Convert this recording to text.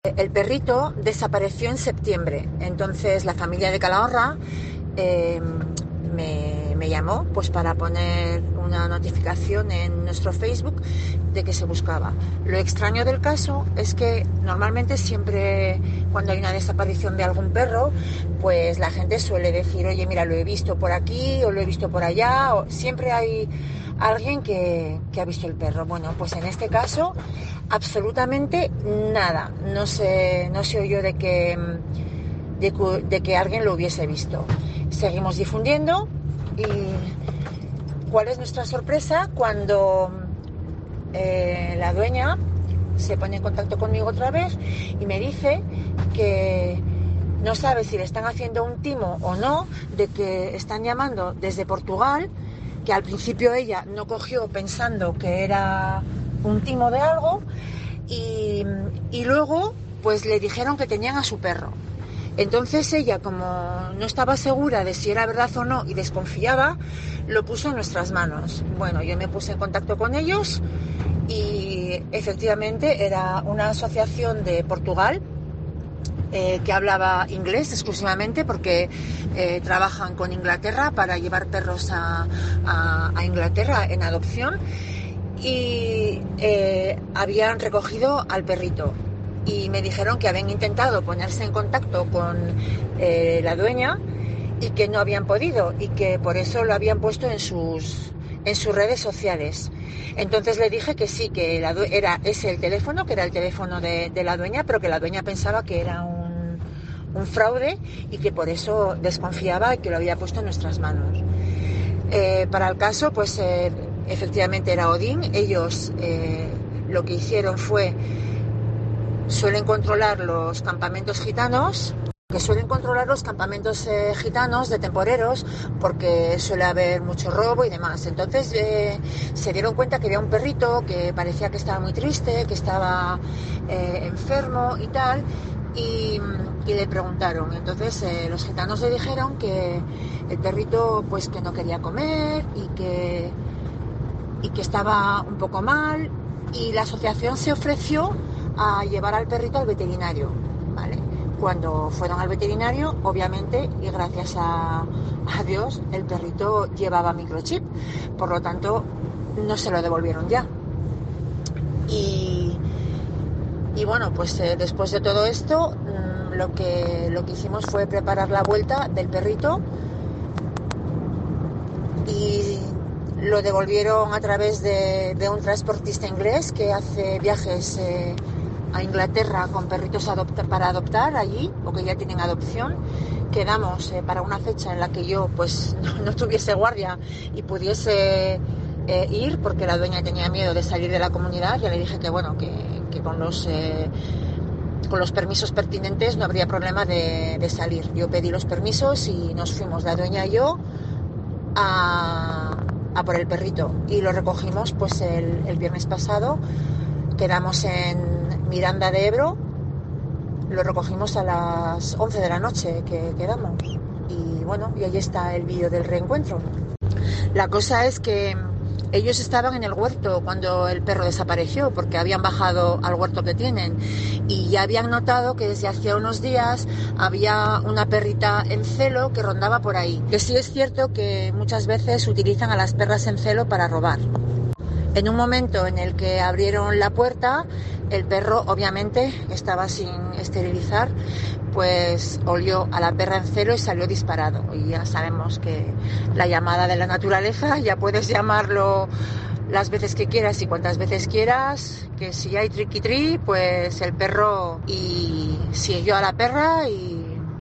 El perrito desapareció en septiembre, entonces la familia de Calahorra me llamó pues para poner una notificación en nuestro Facebook de que se buscaba. Lo extraño del caso es que normalmente siempre cuando hay una desaparición de algún perro, pues la gente suele decir, oye, mira, lo he visto por aquí o lo he visto por allá, o siempre hay alguien que ha visto el perro. Bueno, pues en este caso absolutamente nada, no se oyó de que alguien lo hubiese visto. Seguimos difundiendo y ¿cuál es nuestra sorpresa? Cuando la dueña se pone en contacto conmigo otra vez y me dice que no sabe si le están haciendo un timo o no, de que están llamando desde Portugal, que al principio ella no cogió pensando que era un timo de algo y luego pues le dijeron que tenían a su perro. Entonces ella, como no estaba segura de si era verdad o no y desconfiaba, lo puso en nuestras manos. Bueno, yo me puse en contacto con ellos y efectivamente era una asociación de Portugal que hablaba inglés exclusivamente porque trabajan con Inglaterra para llevar perros a Inglaterra en adopción y habían recogido al perrito y me dijeron que habían intentado ponerse en contacto con la dueña y que no habían podido y que por eso lo habían puesto en sus redes sociales. Entonces le dije que sí, que era ese el teléfono, que era el teléfono de la dueña, pero que la dueña pensaba que era un fraude y que por eso desconfiaba y que lo había puesto en nuestras manos. Para el caso, pues efectivamente era Odín. Ellos lo que hicieron fue, suelen controlar los campamentos gitanos, gitanos de temporeros porque suele haber mucho robo y demás. Entonces se dieron cuenta que había un perrito que parecía que estaba muy triste, que estaba enfermo y tal, y le preguntaron. Entonces los gitanos le dijeron que el perrito pues que no quería comer y que estaba un poco mal, y la asociación se ofreció a llevar al perrito al veterinario, ¿vale? Cuando fueron al veterinario, obviamente, y gracias a Dios, el perrito llevaba microchip, por lo tanto, no se lo devolvieron ya. Y bueno, pues después de todo esto, lo que hicimos fue preparar la vuelta del perrito y lo devolvieron a través de un transportista inglés que hace viajes a Inglaterra con perritos para adoptar allí, o que ya tienen adopción. Quedamos para una fecha en la que yo pues no tuviese guardia y pudiese ir, porque la dueña tenía miedo de salir de la comunidad. Ya le dije que bueno, que con los permisos pertinentes no habría problema de salir. Yo pedí los permisos y nos fuimos, la dueña y yo, a por el perrito, y lo recogimos pues el viernes pasado. Quedamos en Miranda de Ebro, lo recogimos a las 11 de la noche que quedamos, y bueno, y ahí está el vídeo del reencuentro. La cosa es que ellos estaban en el huerto cuando el perro desapareció, porque habían bajado al huerto que tienen y ya habían notado que desde hacía unos días había una perrita en celo que rondaba por ahí. Que sí es cierto que muchas veces utilizan a las perras en celo para robar. En un momento en el que abrieron la puerta, el perro, obviamente, estaba sin esterilizar, pues olió a la perra en celo y salió disparado. Y ya sabemos que la llamada de la naturaleza, ya puedes llamarlo las veces que quieras y cuantas veces quieras, que si hay triqui-tri, pues el perro y siguió a la perra y